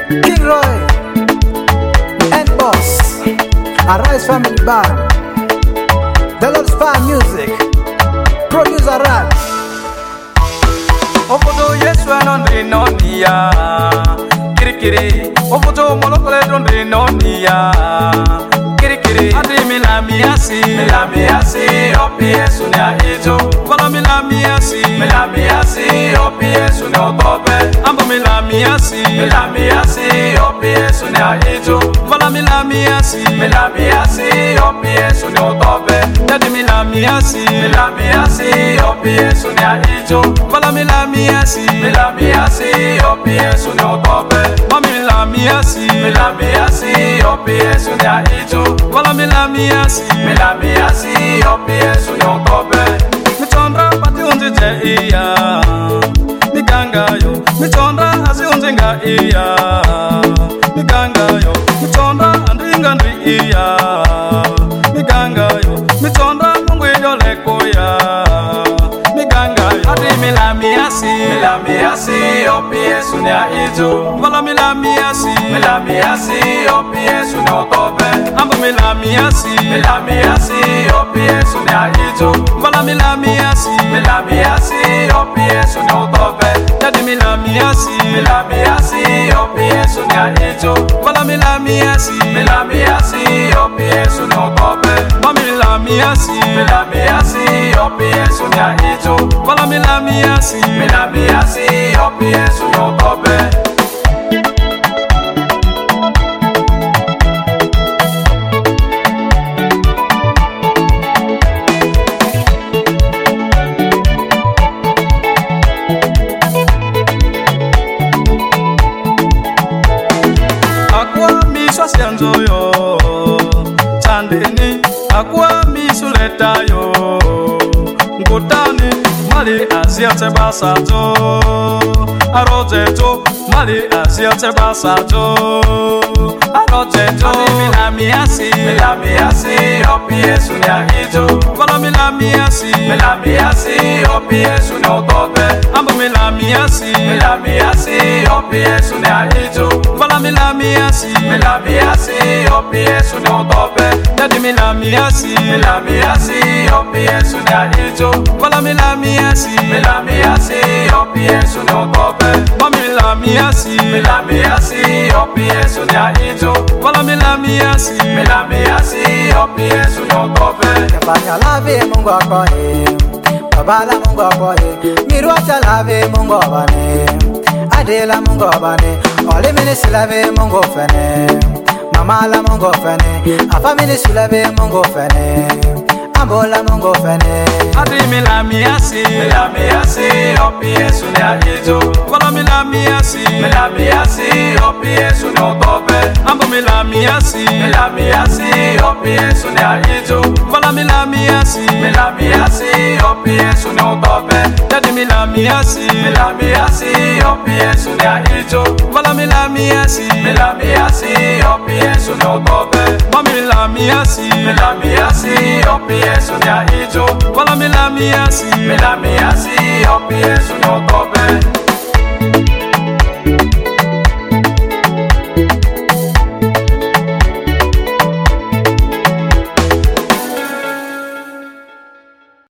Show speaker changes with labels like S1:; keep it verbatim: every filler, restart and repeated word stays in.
S1: King Roy and Boss, Arise Family Band, The Lord's Power Music, Producer Rad.
S2: Ofoto Yesu anondri nonia, kiri kiri. Ofoto monokole dondri nonia, kiri kiri. Adi milamiasi, milamiasi, opi Yesu ni ahijo. Vala milamiasi, milamiasi, opi Yesu ni otobe. Ambo milamiasi, milamiasi, opi Yesu ni ahijo. Vala milamiasi, milamiasi, opi Yesu ni otobe. Yadi milamiasi, milamiasi, opi Yesu ni ahijo. Vala milamiasi, milamiasi, opi Yesu ni otobe. Mami milamiasi, milamiasi, opi Yesu ni ahijo. Vala milamiasi, milamiasi, opi Yesu ni otobe. Michondra pati unji je iya, miganga yo. Michondra azi unji nga iya, miganga yo. Michondra andinga ndri iya, miganga yo. Michondra mungu iyo leko ya, miganga yo. Adi milamiasi, milamiasi, opi Yesu ni ahijo. Vala milamiasi, milamiasi, opi Yesu ni otobe. Ambo milamiasi, milamiasi, opi Yesu ni ahijo. Vala milamiasi, milamiasi, opi Yesu ni otobe. Yadi milamiasi, milamiasi, opi Yesu ni ahijo. Vala milamiasi, milamiasi, opi Yesu ni otobe. Mami milamiasi, milamiasi, opi Yesu ni ahijo. Vala milamiasi, milamiasi, opi Yesu ni otobe. Sianzoyo Chandini Akwa misuleta yo Ngutani Mali Asia Tebasato Arojeto Mali Asia Tebasato Arojeto Milamiasi Milamiasi Opi Yesu ni ahijo Vala milamiasi Milamiasi Opi Yesu ni otobe Ambo milamiasi Milamiasi Opi Yesu ni ahijo Vala milamiasi Milamiasi Opi Yesu ni otobe Yadi milamiasi Milamiasi Opi Yesu ni ahijo Vala milamiasi Milamiasi Opi Yesu ni otobe Mami milamiasi Milamiasi Opi Yesu ni ahijo Vala milamiasi Milamiasi Opi Yesu ni otobe
S1: Kefanya lave Mungu akoe, Babala Mungu akoe, Miruata lave Mungu abane, Adela Mungu abane, Ole minisi lave Mungu fene, Mamala Mungu fene, Afamini lave Mungu fene, Ambola Mungu fene.
S2: Adi milamiasi, milamiasi, opi Yesu ni ahijo. Vala milamiasi, milamiasi, opi Yesu ni otobe. Ambo milamiasi, milamiasi, opi Yesu ni ahijo. Vala milamiasi, milamiasi, opi Yesu ni otobe. Yadi milamiasi, milamiasi, opi Yesu ni ahijo. Vala milamiasi, milamiasi, opi Yesu ni otobe. Mami milamiasi, milamiasi, opi Yesu ni ahijo. Vala milamiasi, milamiasi, opi Yesu ni otobe.